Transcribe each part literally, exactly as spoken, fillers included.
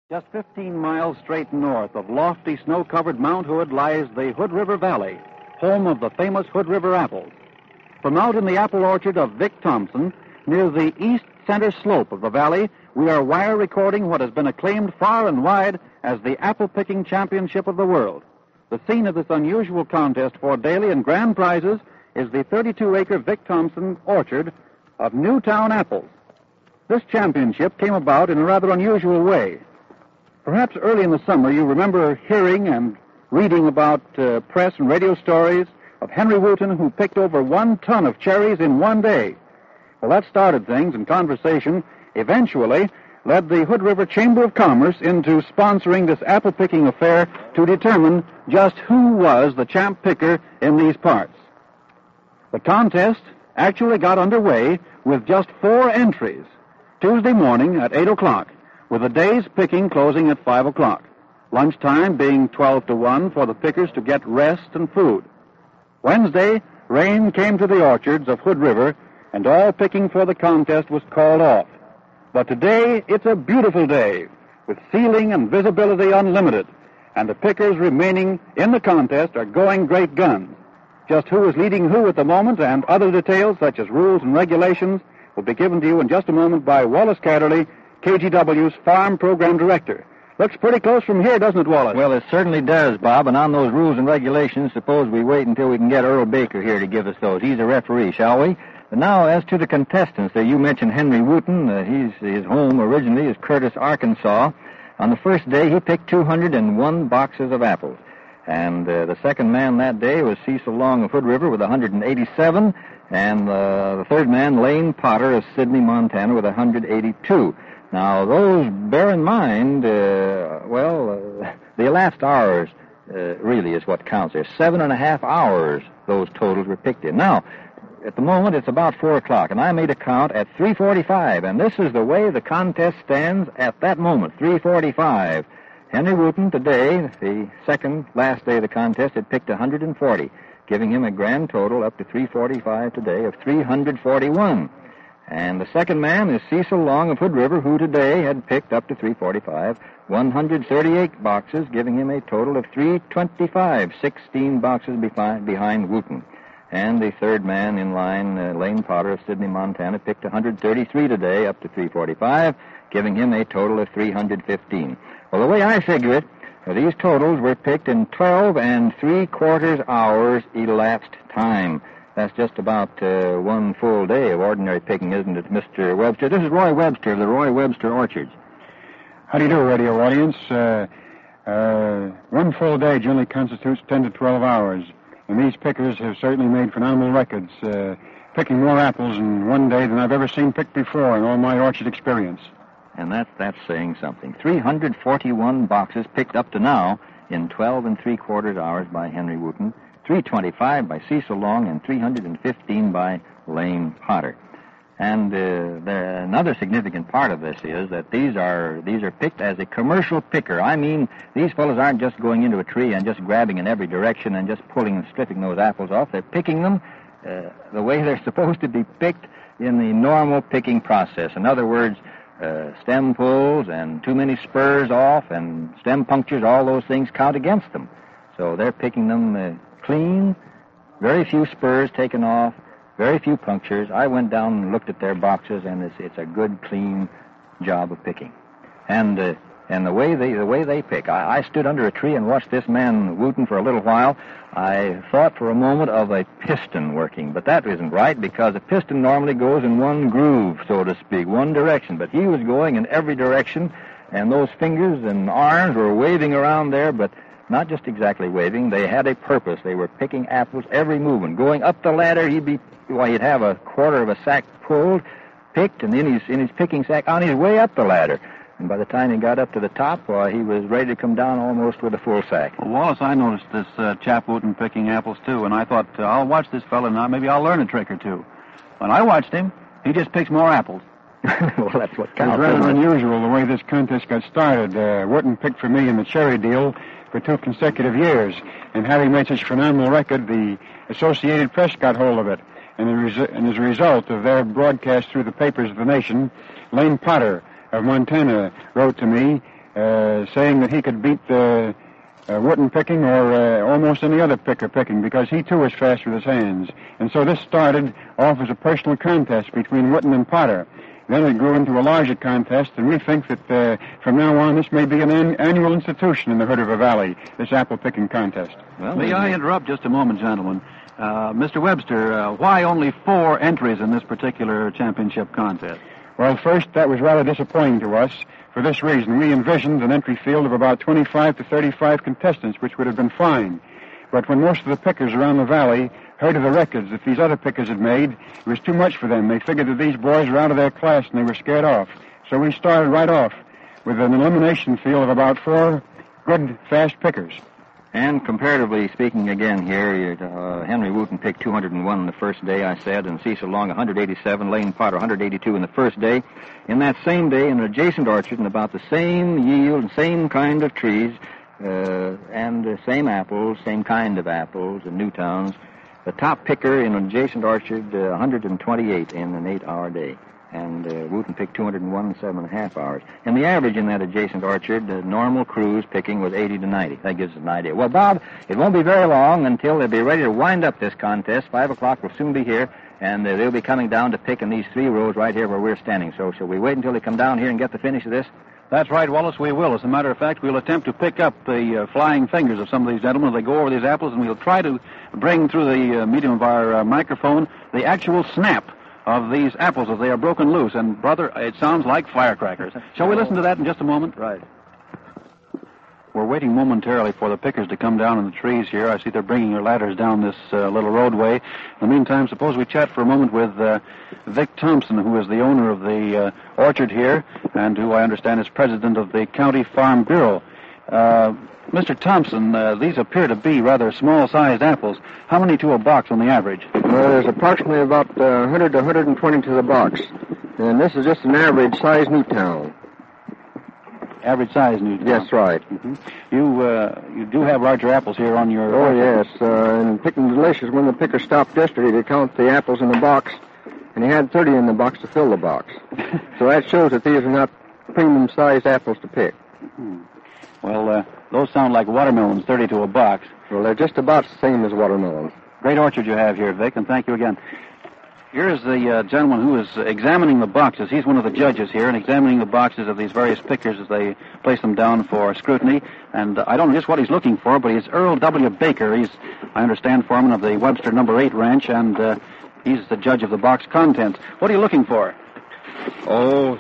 Just fifteen miles straight north of lofty snow-covered Mount Hood lies the Hood River Valley, home of the famous Hood River apples. From out in the apple orchard of Vic Thompson, near the east center slope of the valley, we are wire recording what has been acclaimed far and wide as the apple-picking championship of the world. The scene of this unusual contest for daily and grand prizes is the thirty-two acre Vic Thompson orchard of Newtown apples. This championship came about in a rather unusual way. Perhaps early in the summer you remember hearing and reading about uh, press and radio stories of Henry Wooten, who picked over one ton of cherries in one day. Well, that started things, and conversation eventually led the Hood River Chamber of Commerce into sponsoring this apple-picking affair to determine just who was the champ picker in these parts. The contest actually got underway with just four entries, Tuesday morning at eight o'clock, with the day's picking closing at five o'clock, lunchtime being twelve to one for the pickers to get rest and food. Wednesday, rain came to the orchards of Hood River, and all picking for the contest was called off. But today, it's a beautiful day, with ceiling and visibility unlimited, and the pickers remaining in the contest are going great guns. Just who is leading who at the moment and other details, such as rules and regulations, will be given to you in just a moment by Wallace Catterley, K G W's Farm Program Director. Looks pretty close from here, doesn't it, Wallace? Well, it certainly does, Bob. And on those rules and regulations, suppose we wait until we can get Earl Baker here to give us those. He's a referee, shall we? But now, as to the contestants, uh, you mentioned Henry Wooten. Uh, he's, his home originally is Curtis, Arkansas. On the first day, he picked two hundred one boxes of apples. And uh, the second man that day was Cecil Long of Hood River with one hundred eighty-seven. And uh, the third man, Lane Potter of Sidney, Montana, with one hundred eighty-two. Now, those, bear in mind, uh, well, uh, the elapsed hours uh, really is what counts. There's seven and a half hours those totals were picked in. Now, at the moment, it's about four o'clock, and I made a count at three forty-five, and this is the way the contest stands at that moment, three forty-five. Henry Wooten today, the second last day of the contest, had picked one hundred forty, giving him a grand total up to three forty-five today of three hundred forty-one. And the second man is Cecil Long of Hood River, who today had picked up to three forty-five, one hundred thirty-eight boxes, giving him a total of three twenty-five, sixteen boxes behind, behind Wooten. And the third man in line, uh, Lane Potter of Sidney, Montana, picked one hundred thirty-three today, up to three forty-five, giving him a total of three hundred fifteen. Well, the way I figure it, uh, these totals were picked in twelve and three-quarters hours elapsed time. That's just about uh, one full day of ordinary picking, isn't it, Mister Webster? This is Roy Webster of the Roy Webster Orchards. How do you do, radio audience? Uh, uh, one full day generally constitutes ten to twelve hours, and these pickers have certainly made phenomenal records, uh, picking more apples in one day than I've ever seen picked before in all my orchard experience. And that, that's saying something. three hundred forty-one boxes picked up to now in twelve and three-quarters hours by Henry Wooten, three twenty-five by Cecil Long, and three hundred fifteen by Lane Potter. And uh, there, another significant part of this is that these are these are picked as a commercial picker. I mean, these fellows aren't just going into a tree and just grabbing in every direction and just pulling and stripping those apples off. They're picking them uh, the way they're supposed to be picked in the normal picking process. In other words, uh, stem pulls and too many spurs off and stem punctures, all those things count against them. So they're picking them uh, clean, very few spurs taken off, very few punctures. I went down and looked at their boxes, and it's it's a good, clean job of picking. And uh, and the way they the way they pick, I, I stood under a tree and watched this man Wooten for a little while. I thought for a moment of a piston working, but that isn't right, because a piston normally goes in one groove, so to speak, one direction. But he was going in every direction, and those fingers and arms were waving around there, but not just exactly waving. They had a purpose. They were picking apples every movement. Going up the ladder, he'd be, well, he'd have a quarter of a sack pulled, picked, and in his in his picking sack on his way up the ladder. And by the time he got up to the top, well, he was ready to come down almost with a full sack. Well, Wallace, I noticed this uh, chap Wooten picking apples, too, and I thought, uh, I'll watch this fella now. Maybe I'll learn a trick or two. When I watched him, he just picks more apples. Well, that's what counts. It's rather unusual the way this contest got started. Uh, Wooten picked for me in the cherry deal for two consecutive years, and having made such a phenomenal record, the Associated Press got hold of it. And, the res- and as a result of their broadcast through the papers of the nation, Lane Potter of Montana wrote to me uh, saying that he could beat uh, uh, Wooten picking or uh, almost any other picker picking because he too was fast with his hands. And so this started off as a personal contest between Wooten and Potter. Then it grew into a larger contest, and we think that uh, from now on this may be an an- annual institution in the Hood River Valley, this apple picking contest. Well, may I interrupt just a moment, gentlemen? Uh, Mister Webster, uh, why only four entries in this particular championship contest? Well, first, that was rather disappointing to us. For this reason, we envisioned an entry field of about twenty-five to thirty-five contestants, which would have been fine. But when most of the pickers around the valley heard of the records that these other pickers had made, it was too much for them. They figured that these boys were out of their class and they were scared off. So we started right off with an elimination field of about four good, fast pickers. And comparatively speaking again here, uh, Henry Wooten picked two hundred one the first day, I said, and Cecil Long one hundred eighty-seven, Lane Potter one hundred eighty-two in the first day. In that same day, in an adjacent orchard, and about the same yield and same kind of trees, uh, and the same apples, same kind of apples in Newtowns, the top picker in an adjacent orchard, uh, one hundred twenty-eight in an eight-hour day. And uh, Wooten picked two hundred one in seven and a half hours. And the average in that adjacent orchard, uh, normal cruise picking was eighty to ninety. That gives us an idea. Well, Bob, it won't be very long until they'll be ready to wind up this contest. Five o'clock will soon be here, and uh, they'll be coming down to pick in these three rows right here where we're standing. So shall we wait until they come down here and get the finish of this? That's right, Wallace, we will. As a matter of fact, we'll attempt to pick up the uh, flying fingers of some of these gentlemen as they go over these apples, and we'll try to bring through the uh, medium of our uh, microphone the actual snap of these apples as they are broken loose. And, brother, it sounds like firecrackers. Shall we listen to that in just a moment? Right. We're waiting momentarily for the pickers to come down in the trees here. I see they're bringing their ladders down this uh, little roadway. In the meantime, suppose we chat for a moment with uh, Vic Thompson, who is the owner of the uh, orchard here, and who I understand is president of the County Farm Bureau. Uh, Mister Thompson, uh, these appear to be rather small-sized apples. How many to a box on the average? Well, there's approximately about uh, one hundred to one hundred twenty to the box. And this is just an average size Newtown. Average size Newtown? Yes, right. Mm-hmm. You uh, you do have larger apples here on your... Oh, yes. Uh, and Picking Delicious, when the picker stopped yesterday to count the apples in the box, and he had thirty in the box to fill the box. So that shows that these are not premium-sized apples to pick. Mm-hmm. Well, uh, those sound like watermelons, thirty to a box. Well, they're just about the same as watermelons. Great orchard you have here, Vic, and thank you again. Here is the uh, gentleman who is examining the boxes. He's one of the judges here and examining the boxes of these various pickers as they place them down for scrutiny. And uh, I don't know just what he's looking for, but he's Earl W. Baker. He's, I understand, foreman of the Webster Number eight Ranch, and uh, he's the judge of the box contents. What are you looking for? Oh,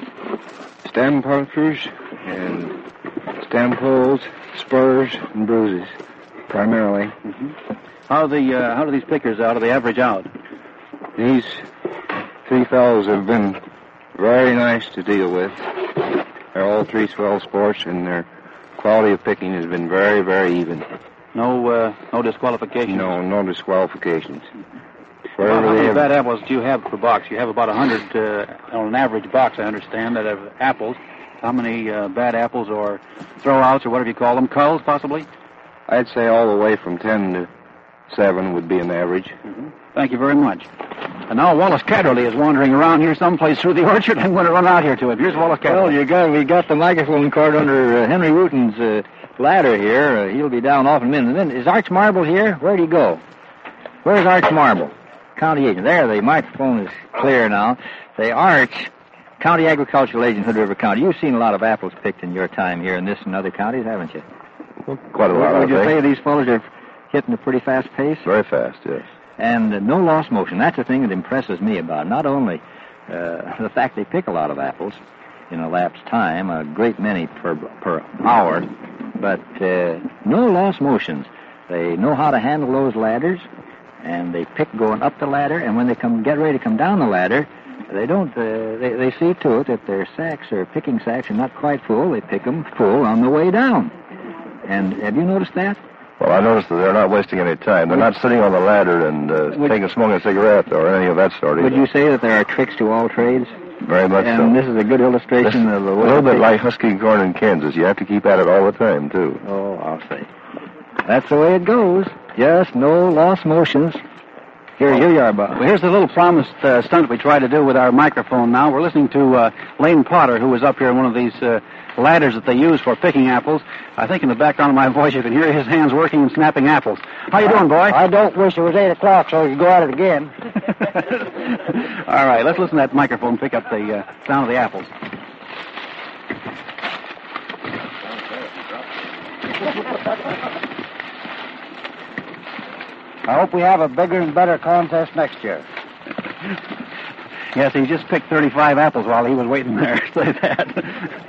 stem punctures and stem pulls, spurs, and bruises, primarily. Mm-hmm. How the uh, how do these pickers out? Are they average out? These three fellows have been very nice to deal with. They're all three swell sports, and their quality of picking has been very, very even. No, uh, no disqualifications. No, no disqualifications. Well, how many bad apples do you have per box? You have about a hundred uh, on an average box, I understand, that have apples. How many uh, bad apples or throwouts or whatever you call them, culls possibly? I'd say all the way from ten to seven would be an average. Mm-hmm. Thank you very much. And now Wallace Catterley is wandering around here someplace through the orchard. I'm going to run out here to him. Here's Wallace Catterley. Well, you got we got the microphone cord under uh, Henry Wooten's uh, ladder here. Uh, he'll be down off in a minute. And then is Arch Marble here? Where'd he go? Where's Arch Marble? County agent. There, the microphone is clear now. The Arch, County Agricultural Agent, Hood River County. You've seen a lot of apples picked in your time here in this and other counties, haven't you? Well, quite a lot. Would you say these fellows are hitting a pretty fast pace? Very fast, yes. And uh, no lost motion. That's the thing that impresses me about it. Not only uh, the fact they pick a lot of apples in elapsed time, a great many per per hour, but uh, no lost motions. They know how to handle those ladders, and they pick going up the ladder, and when they come get ready to come down the ladder, they don't. Uh, they, they see to it that their sacks or picking sacks are not quite full. They pick them full on the way down. And have you noticed that? Well, I noticed that they're not wasting any time. They're not sitting on the ladder and uh, would, taking smoking a cigarette or any of that sort. Would either. you say that there are tricks to all trades? Very much and so. And this is a good illustration this, of the a way... A little bit like husking corn in Kansas. You have to keep at it all the time, too. Oh, I'll say. That's the way it goes. Just no lost motions. Here, here you are, Bob. Well, here's the little promised uh, stunt we try to do with our microphone now. We're listening to uh, Lane Potter, who was up here in one of these uh, ladders that they use for picking apples. I think in the background of my voice you can hear his hands working and snapping apples. How you doing, boy? I don't wish it was eight o'clock so we could go at it again. All right, let's listen to that microphone and pick up the uh, sound of the apples. I hope we have a bigger and better contest next year. Yes, he just picked thirty-five apples while he was waiting there. Say that.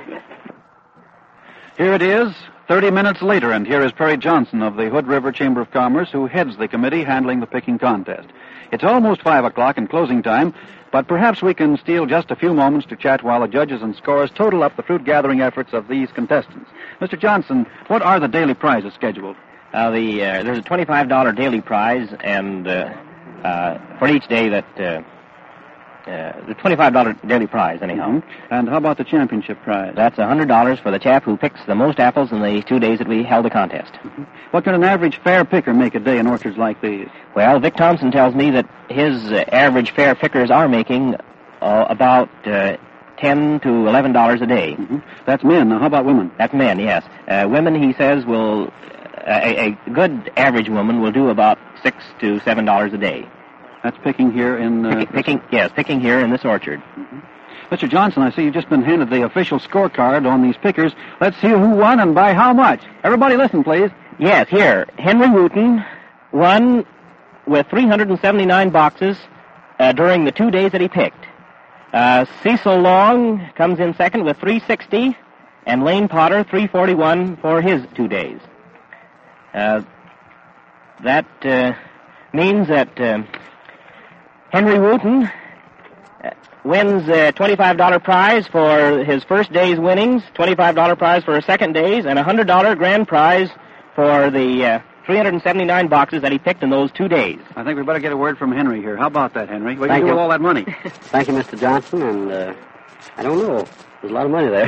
Here it is, thirty minutes later, and here is Perry Johnson of the Hood River Chamber of Commerce, who heads the committee handling the picking contest. It's almost five o'clock and closing time, but perhaps we can steal just a few moments to chat while the judges and scorers total up the fruit-gathering efforts of these contestants. Mister Johnson, what are the daily prizes scheduled? Uh, the uh, there's a twenty-five dollars daily prize, and uh, uh, for each day that uh, uh, the twenty-five dollars daily prize, anyhow. Mm-hmm. And how about the championship prize? That's one hundred dollars for the chap who picks the most apples in the two days that we held the contest. Mm-hmm. What can an average fair picker make a day in orchards like these? Well, Vic Thompson tells me that his uh, average fair pickers are making uh, about uh, ten to eleven dollars a day. Mm-hmm. That's men. Now, how about women? That's men, yes. Uh, women, he says, will. A, a good average woman will do about six to seven dollars a day. That's picking here in... Uh, picking, picking, yes, picking here in this orchard. Mm-hmm. Mister Johnson, I see you've just been handed the official scorecard on these pickers. Let's see who won and by how much. Everybody listen, please. Yes, here. Henry Wooten won with three hundred seventy-nine boxes uh, during the two days that he picked. Uh, Cecil Long comes in second with three hundred sixty, and Lane Potter three hundred forty-one for his two days. Uh, that uh, means that uh, Henry Wooten uh, wins a twenty-five dollars prize for his first day's winnings, twenty-five dollars prize for his second day's, and a one hundred dollars grand prize for the uh, three hundred seventy-nine boxes that he picked in those two days. I think we better get a word from Henry here. How about that, Henry? What do Thank you do you. with all that money? Thank you, Mister Johnson, and uh, I don't know. There's a lot of money there.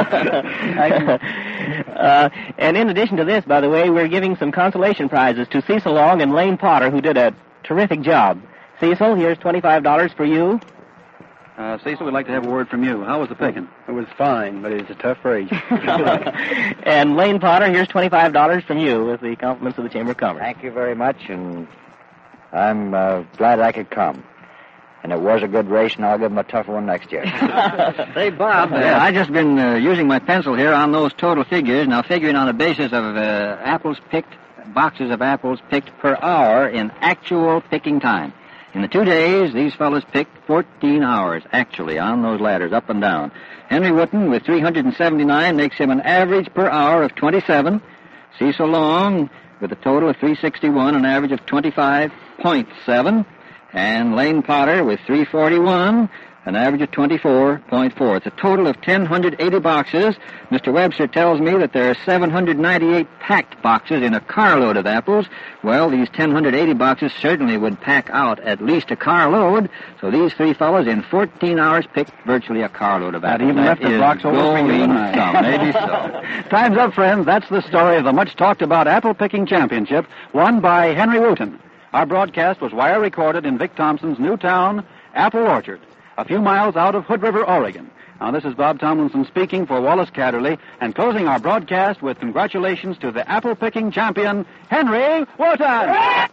uh, and in addition to this, by the way, we're giving some consolation prizes to Cecil Long and Lane Potter, who did a terrific job. Cecil, here's twenty-five dollars for you. Uh, Cecil, we'd like to have a word from you. How was the picking? It was fine, but it's a tough race. And Lane Potter, here's twenty-five dollars from you with the compliments of the Chamber of Commerce. Thank you very much, and I'm uh, glad I could come. And it was a good race, and I'll give them a tougher one next year. Hey, Bob, uh, I just been uh, using my pencil here on those total figures, now figuring on the basis of uh, apples picked, boxes of apples picked per hour in actual picking time. In the two days, these fellows picked fourteen hours, actually, on those ladders, up and down. Henry Wooten, with three hundred seventy-nine, makes him an average per hour of twenty-seven. Cecil Long, with a total of three hundred sixty-one, an average of twenty-five point seven. And Lane Potter with three hundred forty-one, an average of twenty-four point four. It's a total of one thousand one hundred eighty boxes. Mister Webster tells me that there are seven hundred ninety-eight packed boxes in a carload of apples. Well, these one thousand one hundred eighty boxes certainly would pack out at least a carload. So these three fellows in fourteen hours picked virtually a carload of apples. That even left the box over for you and I. Some, maybe so. Time's up, friends. That's the story of the much-talked-about apple picking championship won by Henry Wooten. Our broadcast was wire recorded in Vic Thompson's new town, Apple Orchard, a few miles out of Hood River, Oregon. Now, this is Bob Tomlinson speaking for Wallace Catterley and closing our broadcast with congratulations to the apple-picking champion, Henry Wooten.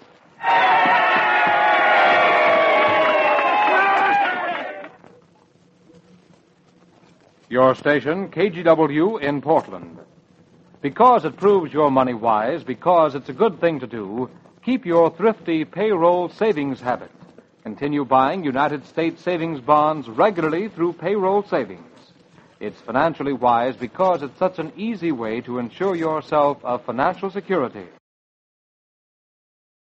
Your station, K G W in Portland. Because it proves your money wise, because it's a good thing to do, keep your thrifty payroll savings habit. Continue buying United States savings bonds regularly through payroll savings. It's financially wise because it's such an easy way to ensure yourself of financial security.